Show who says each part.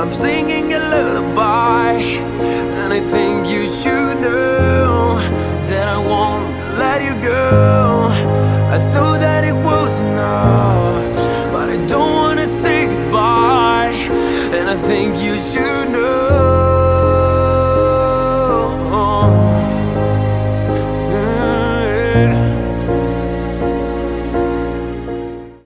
Speaker 1: I'm singing a lullaby, and I think you should know